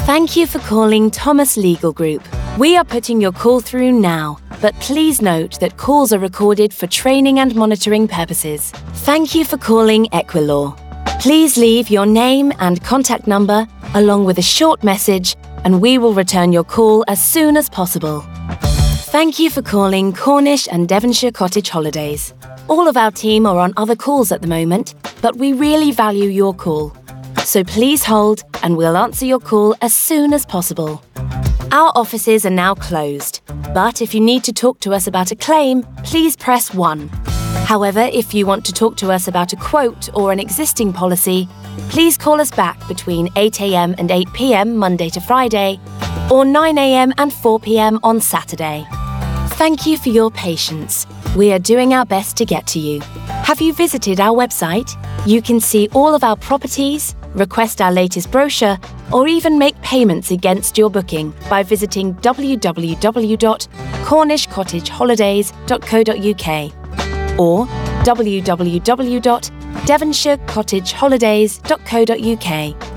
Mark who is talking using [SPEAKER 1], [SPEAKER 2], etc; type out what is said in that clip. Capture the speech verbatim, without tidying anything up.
[SPEAKER 1] Thank you for calling Thomas Legal Group. We are putting your call through now, but please note that calls are recorded for training and monitoring purposes. Thank you for calling Equilaw. Please leave your name and contact number along with a short message, and we will return your call as soon as possible. Thank you for calling Cornish and Devonshire Cottage Holidays. All of our team are on other calls at the moment, but we really value your call. So please hold and we'll answer your call as soon as possible. Our offices are now closed, but if you need to talk to us about a claim, please press one. However, if you want to talk to us about a quote or an existing policy, please call us back between eight a m and eight p m Monday to Friday, or nine a m and four p m on Saturday. Thank you for your patience. We are doing our best to get to you. Have you visited our website? You can see all of our properties, request our latest brochure, or even make payments against your booking by visiting w w w dot cornish cottage holidays dot co dot u k or w w w dot devonshire cottage holidays dot co dot u k.